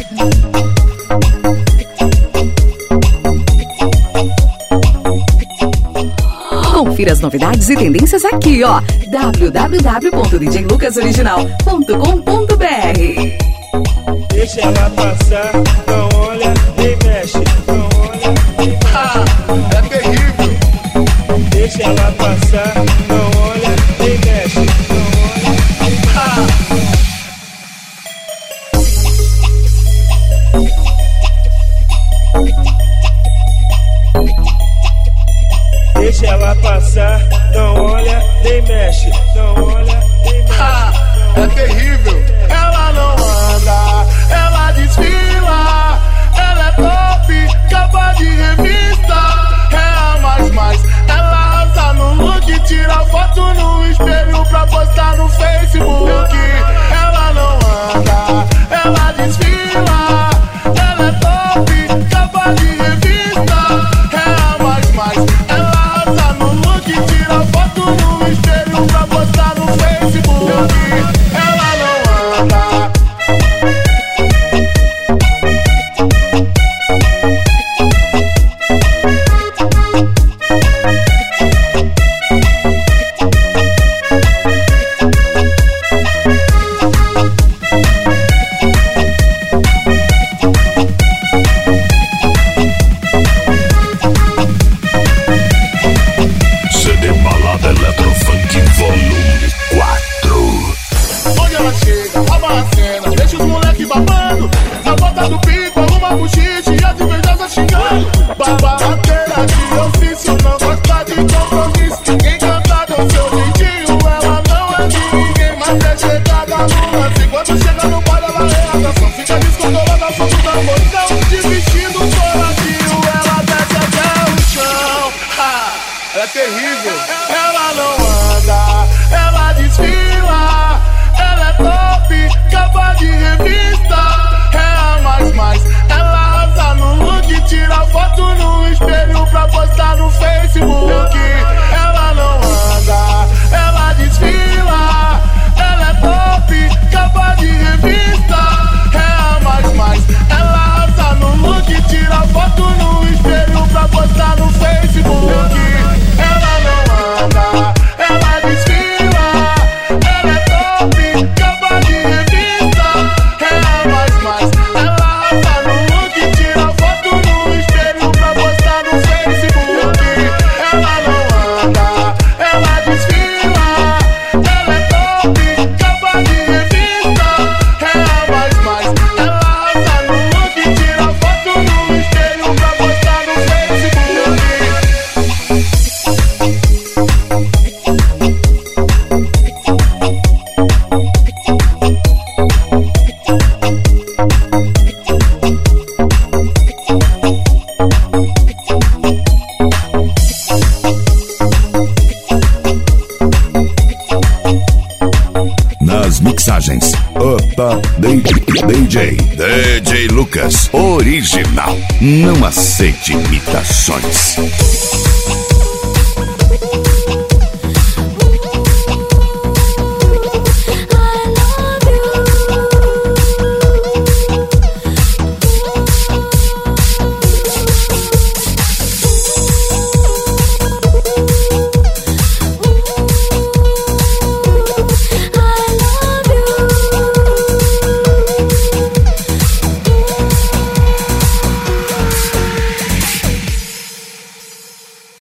Confira as novidades e tendências aqui, ó. www.djlucasoriginal.com.br. Deixa ela passar, não olha, nem mexe, não olha, nem mexe. É terrível. Deixa ela passar, não olha, nem mexe, não olha, nem mexe. Deixa ela passar, não olha, nem mexe, não olha, nem mexe. É terrível. Ela não anda, ela desfila. Ela é top, capa de revista. É a mais, ela arrasa no look. Tira foto no espelho pra postar no Facebook. Ela não anda, ela desfila. Ela é top, capa de revista. É a mais, ela arrasa no look. Tira foto no espelho pra postar no Facebook. Ela não anda. CD Balada Eletrofunk Volume 4. Onde ela chega, rouba a cena, deixa os moleque babando. Na ponta do pico, arruma buchiche e as invejosas xingando. Babadeira de ofício, não gosta de compromisso. Encantada ao seu jeitinho, ela não é de ninguém, mas é chegada no lance. Quando chega no bar, ela é a atração. Fica descontrolada, som do tamborzão. De vestido coladinho, ela desce até o chão. É terrível. Ela não anda, ela desfila. Ela é top, capa de revista. É a mais, ela arrasa no look. Tira foto no espelho pra postar no Facebook. Ela não anda, ela desfila. Ela é top, capa de revista. É a mais, ela arrasa no look. Tira foto no espelho pra postar no Facebook. Ela não anda, ela desfila. Ela é top, capa de revista. É a mais, ela arrasa no look. Tira foto no espelho pra postar no Facebook. Ela não anda, ela desfila. Ela é top, capa de revista. É a mais, ela arrasa no look. Tira foto no espelho pra postar no Facebook. Nas mixagens, Opa DJ Lucas Original. Não aceite imitações.